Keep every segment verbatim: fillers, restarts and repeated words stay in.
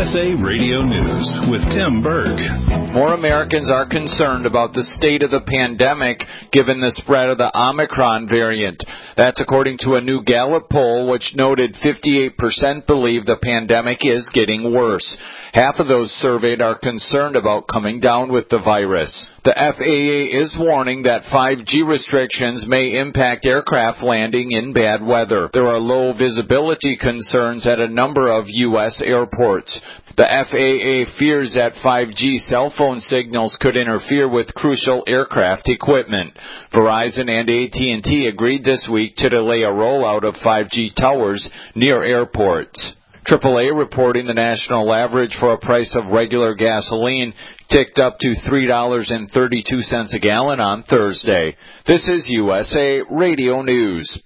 S A Radio News with Tim Berg. More Americans are concerned about the state of the pandemic given the spread of the Omicron variant. That's according to a new Gallup poll, which noted fifty-eight percent believe the pandemic is getting worse. Half of those surveyed are concerned about coming down with the virus. The F A A is warning that five G restrictions may impact aircraft landing in bad weather. There are low visibility concerns at a number of U S airports. The F A A fears that five G cell phone signals could interfere with crucial aircraft equipment. Verizon and A T and T agreed this week to delay a rollout of five G towers near airports. triple A reporting the national average for a price of regular gasoline ticked up to three dollars and thirty-two cents a gallon on Thursday. This is U S A Radio News.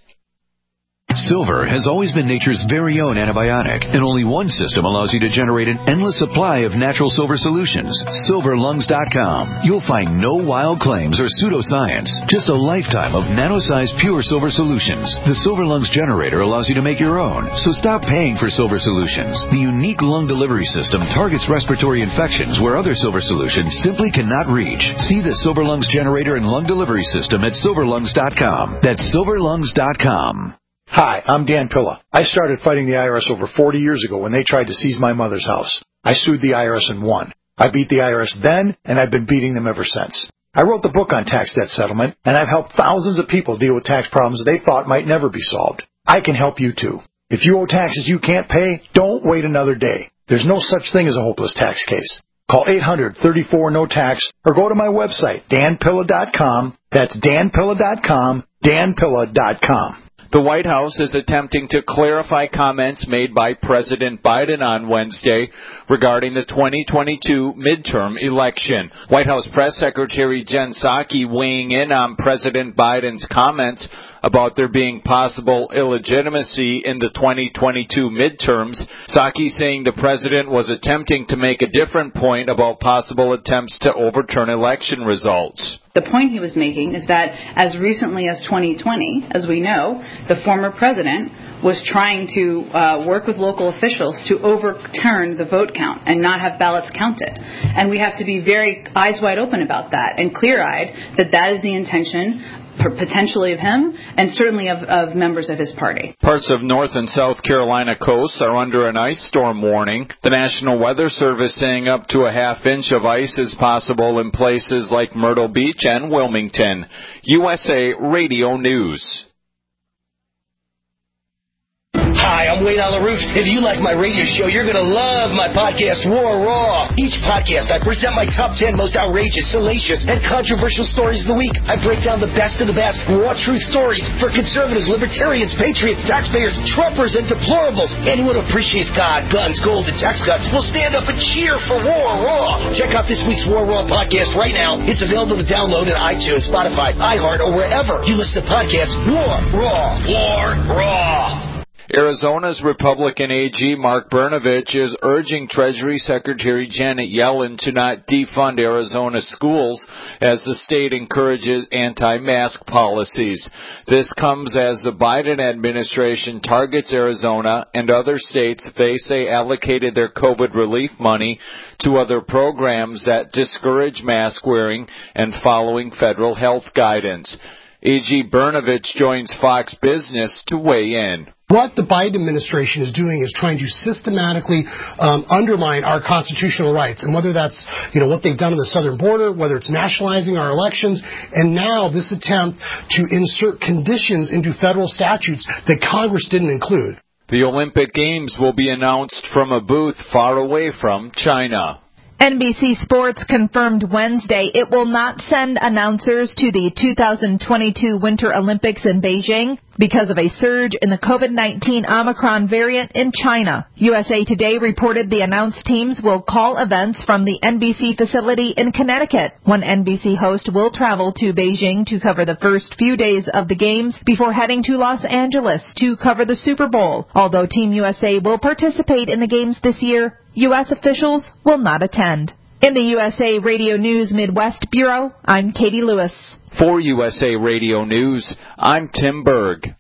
Silver has always been nature's very own antibiotic, and only one system allows you to generate an endless supply of natural silver solutions. silver lungs dot com. You'll find no wild claims or pseudoscience, just a lifetime of nano-sized pure silver solutions. The Silver Lungs generator allows you to make your own, so stop paying for silver solutions. The unique lung delivery system targets respiratory infections where other silver solutions simply cannot reach. See the Silver Lungs generator and lung delivery system at silver lungs dot com. That's silver lungs dot com. Hi, I'm Dan Pilla. I started fighting the I R S over forty years ago when they tried to seize my mother's house. I sued the I R S and won. I beat the I R S then, and I've been beating them ever since. I wrote the book on tax debt settlement, and I've helped thousands of people deal with tax problems they thought might never be solved. I can help you too. If you owe taxes you can't pay, don't wait another day. There's no such thing as a hopeless tax case. Call eight hundred, thirty-four, no tax or go to my website, dan pilla dot com. That's dan pilla dot com, dan pilla dot com. The White House is attempting to clarify comments made by President Biden on Wednesday regarding the twenty twenty-two midterm election. White House Press Secretary Jen Psaki weighing in on President Biden's comments about there being possible illegitimacy in the twenty twenty-two midterms. Psaki saying the president was attempting to make a different point about possible attempts to overturn election results. The point he was making is that as recently as twenty twenty, as we know, the former president was trying to uh, work with local officials to overturn the vote count and not have ballots counted. And we have to be very eyes wide open about that and clear-eyed that that is the intention potentially of him and certainly of, of members of his party. Parts of North and South Carolina coasts are under an ice storm warning. The National Weather Service saying up to a half inch of ice is possible in places like Myrtle Beach and Wilmington. U S A Radio News. Hi, I'm Wayne Alaroot. If you like my radio show, you're going to love my podcast, War Raw. Each podcast, I present my top ten most outrageous, salacious, and controversial stories of the week. I break down the best of the best raw truth stories for conservatives, libertarians, patriots, taxpayers, Trumpers, and deplorables. Anyone who appreciates God, guns, gold, and tax cuts will stand up and cheer for War Raw. Check out this week's War Raw podcast right now. It's available to download at iTunes, Spotify, iHeart, or wherever you listen to podcasts. War Raw. War Raw. Arizona's Republican A G Mark Brnovich is urging Treasury Secretary Janet Yellen to not defund Arizona schools as the state encourages anti-mask policies. This comes as the Biden administration targets Arizona and other states they say allocated their COVID relief money to other programs that discourage mask wearing and following federal health guidance. A G Brnovich joins Fox Business to weigh in. What the Biden administration is doing is trying to systematically um, undermine our constitutional rights, and whether that's, you know, what they've done on the southern border, whether it's nationalizing our elections, and now this attempt to insert conditions into federal statutes that Congress didn't include. The Olympic Games will be announced from a booth far away from China. N B C Sports confirmed Wednesday it will not send announcers to the two thousand twenty-two Winter Olympics in Beijing because of a surge in the COVID nineteen Omicron variant in China. U S A Today reported the announced teams will call events from the N B C facility in Connecticut. One N B C host will travel to Beijing to cover the first few days of the games before heading to Los Angeles to cover the Super Bowl. Although Team U S A will participate in the games this year, U S officials will not attend. In the U S A Radio News Midwest Bureau, I'm Katie Lewis. For U S A Radio News, I'm Tim Berg.